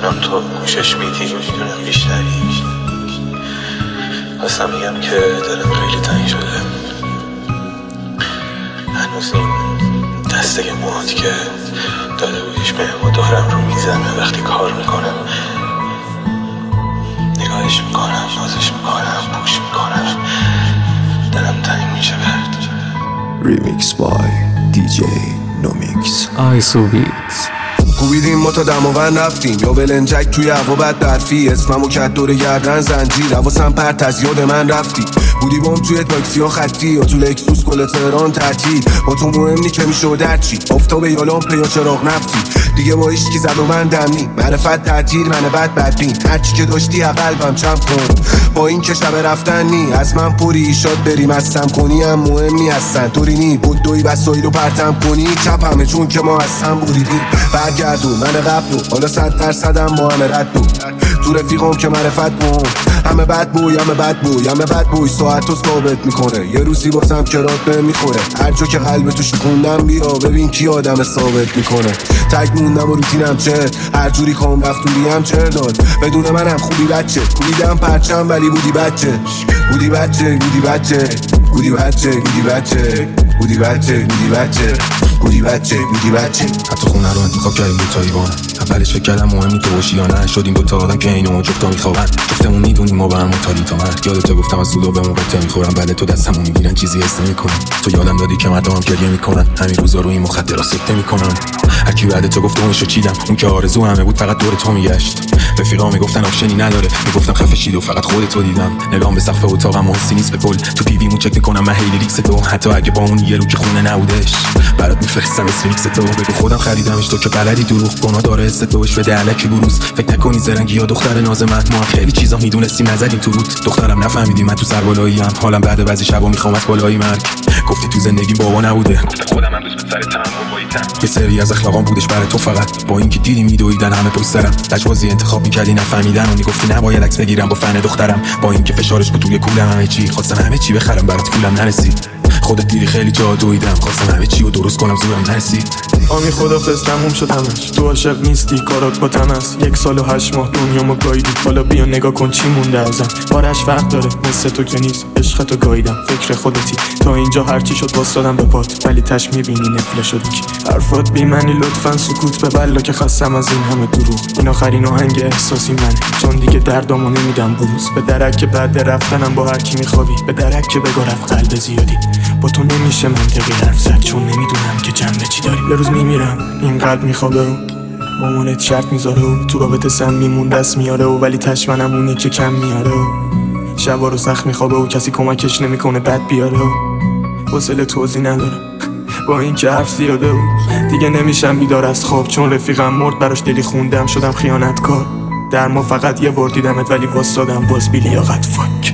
میدونم تو گوشش میدی، میدونم بیشتری. خواستم میگم که دلم خیلی تنگ شده. هنوز این دسته موهات که داده بودیش به ما دارم رو میزنه. وقتی کار میکنم نگاهش میکنم، بازش میکنم، پوش میکنم، دلم تنگ میشه. Remix by DJ Nomix. ISO Beats. کوبیدیم ما تا دماوند رفتیم یا بلنجک توی هوا بد برفی. اسممو کت دور گردن زنجیر، حواسم پرت از یاد من رفتی. بودی بام توی تاکسی ها خطی یا تو لکسوس کل تهران تعطیل. با تو مهم نی که میشد هرچی، آفتاب یا لامپ یا چراغ نفتی. دیگه با هیچکی زد و من دمنی، معرفت تعطیل من بد بدبین. هرچی که داشتی قلبم چم کن، با این که شب رفتن نی. از من پری شاد بریم از سم کنی هم مهم نی هستن. طوری نی بود دوی وسایل رو پرتم کنی چپ همه چون که ما از هم بریدیم. برگردون من قبلو حالا 100% با همه رد بود. تو رفیقام که معرفت بود همه بد بوی، همه بد بوی، همه بد بوی. ساعت رو ثابت میکنه یه روزی بازم کرات به میخوره. هر جا که قلب تو شکوندم بیا ببین کی آدم ثابت میکنه. تک موندم و روتینم چه هر جوری خوام رفتونیم چه داد. بدون منم خوبی بچه کولیدم پرچم ولی بودی بچه. بودی بچه بودی بچه بودی بچه بودی بچه بودی بچه بودی بچه بودی بچه بودی بچه. حتی خونه رو انتخاب کردیم دوتا ایوانه. اولش فکر کردم مهمی تو باشی یا نه. شدیم دوتا آدم که اینو جفتا میخوابن. جفتمون میدونیم ما به هم متادیم تا مرگ. یادت گفتم از سودا به موقع میخورم. بله تو دستمون میگیرن چیزی حس نمیکنم. تو یادم دادی که مردم هم گریه میکنن. همین روزا رو این مخدرات سکته میکنن. هر کی بعد تو گفت اونشو چیدم. اون که آرزو همه بود فقط دور تو میگشت. رفیقا میگفتن آپشنی نداره. میگفتم خفه شید و فقط خودتو دیدم. نگام به سقف اتاقم حسی نیست به کل. تو پیویمو چک میکنم من هی لیریکس تو. حتی اگه با اون یه رو که خونه نبودش برات میفرستم اسمیکس تو. بگو خودم خریدمش تو که بلدی دروغ گنا داره است توش بده الکی بروز. فکر نکنی زرنگی یا دختر ناز من. ما خیلی چیزا میدونستیم نزدیم تو بود. دخترم نفهمیدی من تو سربالاییم. حالم بعد بعضی شبا میخوام از بالای مرگ. گفتی تو زندگی بابا نبوده. گفتم خودم هم دوست به سر تمام باییدم. یه سری از اخلاقام بودش برای تو فقط. با اینکه دیدی میدویدن همه پشت سرم. لجبازی انتخاب میکردی نفهمیدن و میگفتی نباید عکس بگیرم با فن دخترم. با اینکه فشارش بود توی کولم همه چی. خواستم همه چی بخرم برات پولم نرسید. خودت دیدی خیلی جا دویدم. خواستم همه چی رو درست کنم زورم نرسید. آمی خدافظ تموم شد همش. تو عاشق نیستی کارات با تمس. 1 سال و 8 ماه دنیامو گاییدی. حالا بیا نگاه کن چی مونده ازم. بارش فرق داره مثل تو که نیست. عشقتو گاییدم فکر خودتی. تا اینجا هرچی شد واسادم به پات. ولی تش میبینی نفله شدی که حرفات بی معنی. لطفا سکوت ببلا که خستم از این همه دروغ. این آخرین آهنگ احساسی منه. چون دیگه دردامو نمیدم بروز. به درک که بعد رفتنم با هر کی میخوابی. به درک که بگو رفت قلب زیادی. با تو نمیشه منطقی حرف زد. چون نمیدونم که جنبه چی داری. یه روز میمیرم این قلب میخوابه و مامانت شرط میذاره و تو رابطه سم میمون دست میاره و ولی تشمنم اونه که کم میاره و شبا رو سخت میخوابه و کسی کمکش نمیکنه بد بیاره و حوصله توضیح نداره. با این که حرف زیاده و دیگه نمیشم بیدار از خواب. چون رفیقم مرد براش دلی خوندم شدم خیانتکار. در ما فقط یه بار دیدمت ولی واسادم باز بی لیاقت. فاک.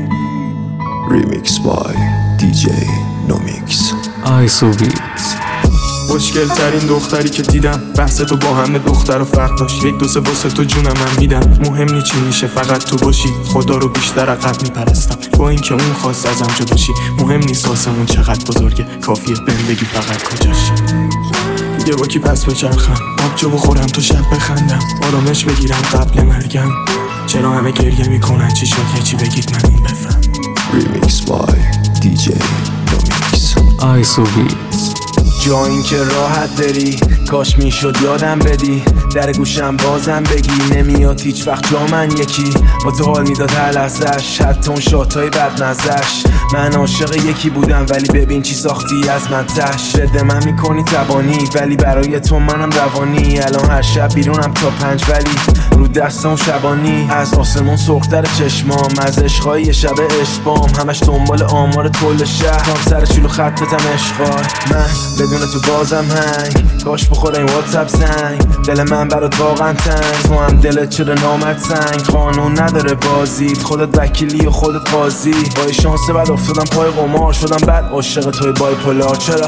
Remix by DJ Nomix. ISO Beats. مشکل ترین دختری که دیدم. بحث تو با همه دختر و فرق داشت. 1 2 3 واسه تو جونم من میدم. مهم نی چی میشه فقط تو باشی. خدا رو بیشتر عقب میپرستم. با اینکه اون خواست ازم جدا شی. مهم نیست آسمون چقدر بزرگه. کافیه بندگی فقط کجاشی. دیگه با کی پس بچرخم. آبجو بخورم تو شب بخندم. آرامش بگیرم قبل مرگم. چرا همه گریه میکنن چی شد یه چی بگید من این بفهم. Remix by DJ Nomix. ISO Beats. جا این که راحت داری کاش میشد یادم بدی. در گوشم بازم بگی نمیاد هیچ وقت جا من یکی. با تو حال میداد هر لحظه‌اش. حتی اون شاتای بد مزه‌اش. من عاشق یکی بودم ولی ببین چی ساختی از من تش. رد من میکنی تبانی ولی برای تو منم روانی. الان هر شب بیرونم تا 5 ولی رو دستم شبانی. از آسمون سرختر چشمام. از عشقای یه شب عشقام. همش دنبال آمار کل شهر. هم سر چلو خطتم عشقای من بدون تو بازم هنگ. کاش بخوره این واتساپ زنگ. دل من برات واقعا تنگ. تو هم دلت شده نامت سنگ. قانون نداره بازید. خودت وکیلی و خودت قاضی. با شانس بعد افتادم پای قمار. شدم بعد عاشق توی بایپولار. چرا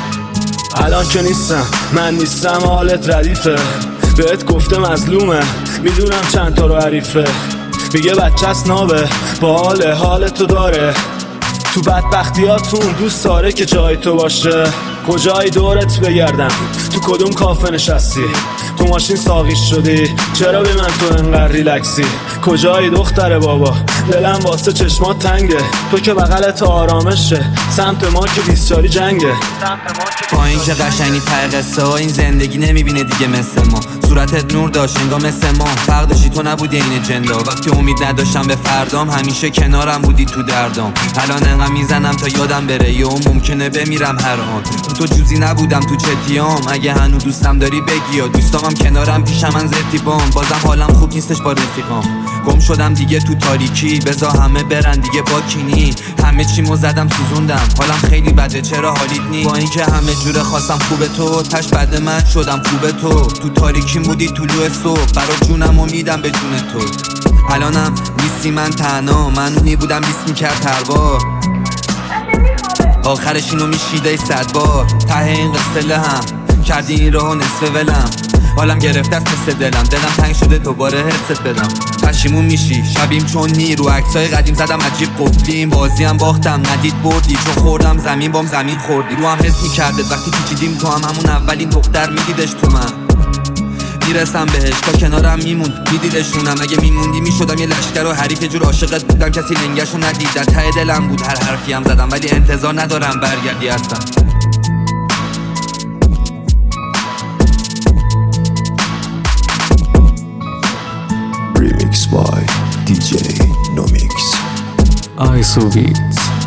الان که نیستم من نیستم حالت ردیفه. بهت گفته مظلومه میدونم چند تا رو حریفه، میگه بچه‌ست نابه، حال تو داره. تو بدبختیاتون دوست داره که جای تو باشه. کجایی دورت بگردم، تو کدوم کافه نشستی، تو ماشین ساقیش شدی، چرا به من تو انقدر ریلکسی؟ کجایی دختر بابا، دلم واسه چشمات تنگه، تو که بغلت آرامشه، سمت ما که 24 جنگه. با این که قشنگی ته قصه ها، این زندگی نمیبینه دیگه مثل ما. صورتت نور داشت انگار مثل ما، فرق داشتی تو نبودی این جندا. وقتی امید نداشتم به فردام، همیشه کنارم بودی تو دردام. الان انقدر میزنم تا یادم بره، یا ممکنه بمیرم هر آن. تو جوزی نبودم تو چتیام، اگه هنو دوستم داری بگی، یا دوستامم کنارم پیشم من زرتیبام. بازم حالم خوب نیستش با رفیقام، گم شدم دیگه تو تاریکی، بذار همه برن دیگه با کینی. همه چیمو زدم سوزوندم، حالم خیلی بده چرا حالیت نی؟ با اینکه همه جوره خواستم خوبه تو، تش بد من شدم خوبه تو تاریکی بودی طلوع صبح، برا جونم و میدم به جون تو. الانم نیستی من تنها، من اونی بودم بیست میکرد هر بار، آخرش اینو میشیده 100 بار. ته این قصه هم کردی این راهو نصف ولم، حالم گرفته است مثل دلم تنگ شده دوباره حرست بدم. پشیمون میشی شبیم چون نیرو عکسای قدیم زدم عجیب قفلیم، بازیم باختم ندید بردی، چون خوردم زمین بام زمین خوردی. رو هم حس میکرده وقتی پیچیدیم تو هم همون اولین دختر میدیدش تو من، میرسم بهش تا کنارم میموند میدیدشونم. اگه میموندی میشدم یه لشکر و حریف، جور عاشقت بودم کسی لنگشو ندید. در ته دلم بود هر حرفی هم زدم، ولی انتظار ندارم برگردی هستم. Remix by DJ Nomix. ISO Beats.